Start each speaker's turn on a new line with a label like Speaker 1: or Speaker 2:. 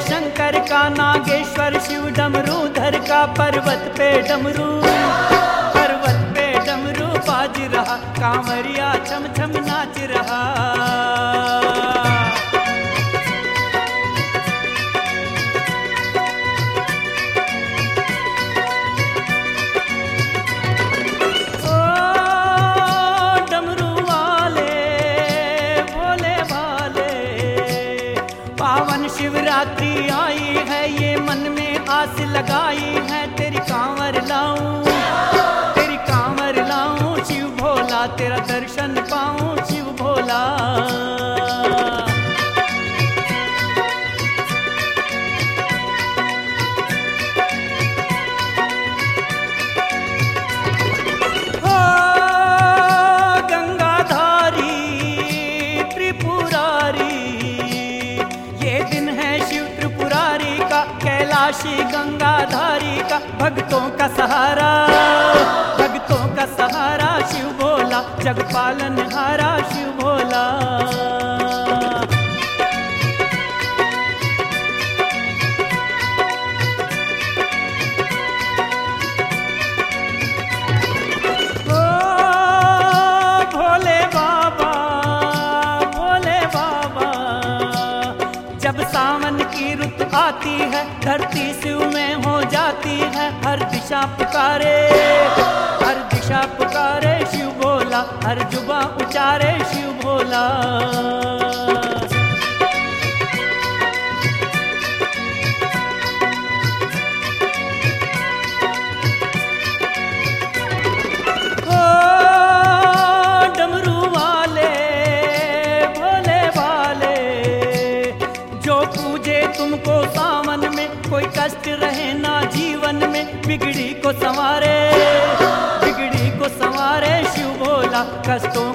Speaker 1: शंकर का, नागेश्वर शिव डमरूधर का, पर्वत पे डमरू बाज रहा, कांवरिया छम छम नाच रहा। ओ डमरू वाले भोले भाले, पावन शिवरात्रि आई है, ये मन में आस लगाई है, तेरी कांवर लाऊं शिव भोला, तेरा दर्शन पाऊं शिव भोला। ओ गंगाधारी त्रिपुरारी, ये दिन है शिव त्रिपुरारी का, कैलाशी गंगाधारी का, भक्तों का सहारा शिव भोला, जग पालन हारा शिव भोला। ओ भोले बाबा जब सावन की रुत आती है, धरती शिव में हो जाती है, हर दिशा पुकारे शिव भोला, हर जुबा उचारे शिव भोला। ओ डमरू वाले भोले भाले, जो पूजे तुमको सावन में, कोई कष्ट रहे ना जीवन में, बिगड़ी को संवारे शिव भोला, कष्टों